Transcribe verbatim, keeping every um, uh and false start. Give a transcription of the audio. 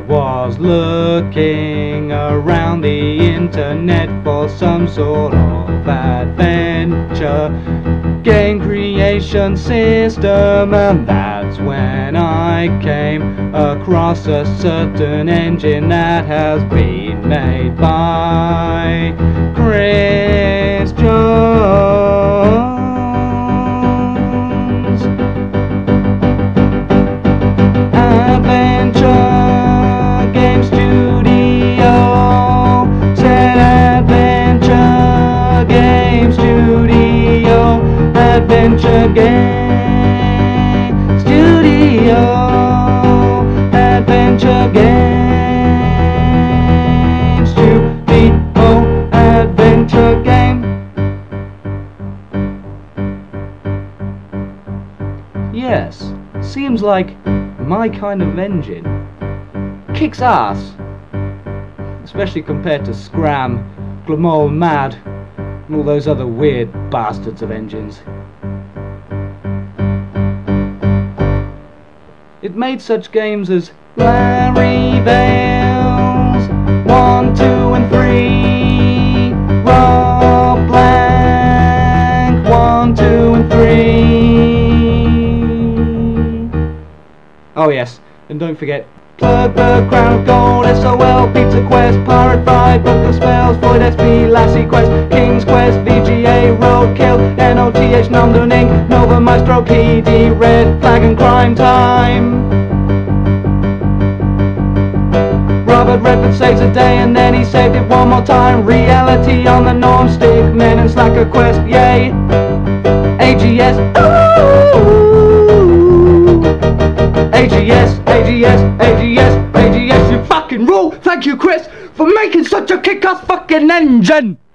was looking around the internet for some sort of adventure game creation system, and that's when I came across a certain engine that has been made by Chris Jones. Adventure Game Studio, said Adventure Game Studio, Adventure Game Studio, Adventure Game Studio, Adventure Game. Yes, seems like my kind of engine. Kicks ass, especially compared to Scram, Glamol Mad, and all those other weird bastards of engines. It made such games as Larry Veils, one, two, and three, Rob Blank, one, two, and three. Oh yes, and don't forget Plug the Crown of Gold, S O L, Pizza Quest, Pirate Fry, Book of Spells, Void S P, Lassie Quest, King's Quest, V G A, Roadkill, N O T H, Numdon Incorporated, Nova Maestro, P D, Red Flag and Crime Time. Robert Redford saves a day and then he saved it one more time. Reality on the norm, Stickmen and Slacker Quest, yay. A G S, ooh. A G S, A G S, A G S, A G S, you fucking rule! Thank you, Chris, for making such a kick-ass fucking engine!